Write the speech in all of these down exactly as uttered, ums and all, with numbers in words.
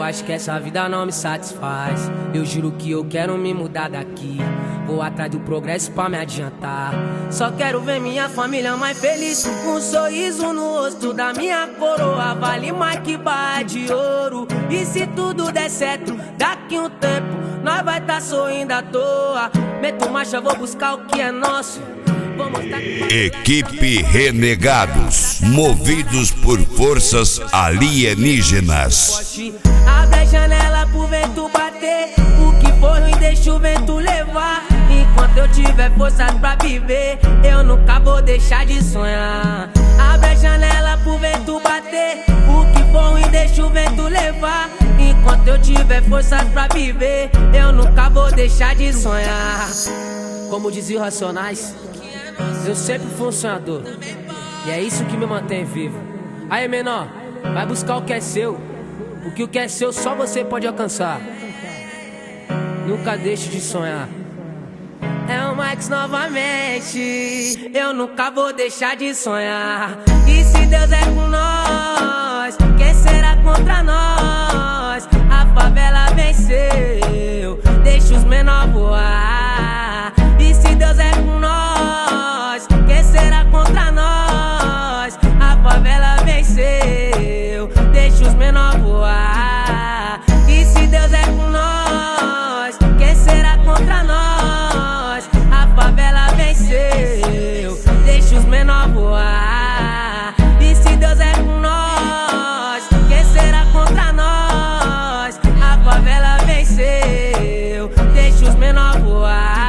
acho que essa vida não me satisfaz. Eu juro que eu quero me mudar daqui. Vou atrás do progresso pra me adiantar. Só quero ver minha família mais feliz, com um sorriso no rosto da minha coroa. Vale mais que barra de ouro. E se tudo der certo, daqui um tempo nós vai tá sorrindo à toa. Meto marcha, vou buscar o que é nosso. Equipe Renegados, movidos por forças alienígenas. Abre a janela pro vento bater, o que for ruim deixa o vento levar. Enquanto eu tiver forças pra viver, eu nunca vou deixar de sonhar. Abre a janela pro vento bater, o que for ruim deixa o vento levar. Enquanto eu tiver forças pra viver, eu nunca vou deixar de sonhar. Como diziam Racionais, eu sempre fui um sonhador, e é isso que me mantém vivo. Aí, menor, vai buscar o que é seu, porque o que é seu só você pode alcançar. Nunca deixe de sonhar. É o Max novamente, eu nunca vou deixar de sonhar. E se Deus é com nós, quem será contra nós? A favela venceu, deixa os menores voar. E se Deus é com nós, quem será contra nós? A favela venceu, deixa os menores voar. E se Deus é com nós, quem será contra nós? A favela venceu, deixa os menores voar. E se Deus é com nós, quem será contra nós? A favela venceu, deixa os menores voar.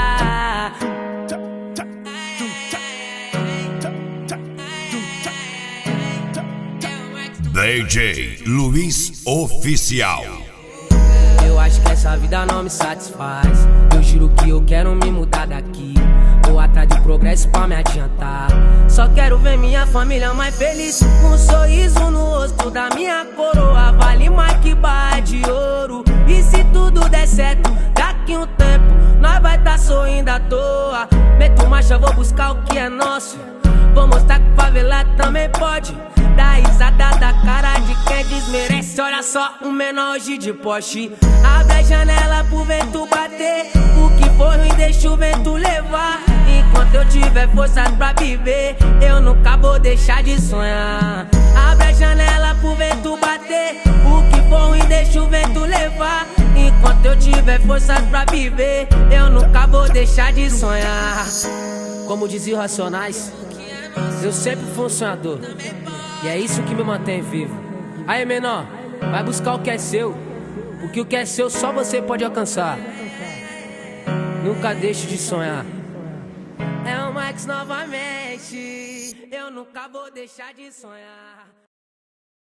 D J Luiz Oficial. Eu acho que essa vida não me satisfaz. Eu juro que eu quero me mudar daqui. Vou atrás do progresso pra me adiantar. Só quero ver minha família mais feliz, com um sorriso no rosto da minha coroa. Vale mais que barra de ouro. E se tudo der certo, daqui um tempo nós vai tá sorrindo à toa. Meto marcha, vou buscar o que é nosso. Vou mostrar que favela também pode. Dá risada da cara de quem desmerece. Olha só, um menor hoje de Porsche. Abre a janela pro vento bater, o que for ruim deixa o vento levar. Enquanto eu tiver forças pra viver, eu nunca vou deixar de sonhar. Abre a janela pro vento bater, o que for ruim deixa o vento levar. Enquanto eu tiver forças pra viver, eu nunca vou deixar de sonhar. Como diziam Racionais, eu sempre fui um sonhador, e é isso que me mantém vivo. Aí, menor, vai buscar o que é seu, porque o que é seu só você pode alcançar. Nunca deixe de sonhar. É o Max novamente, eu nunca vou deixar de sonhar.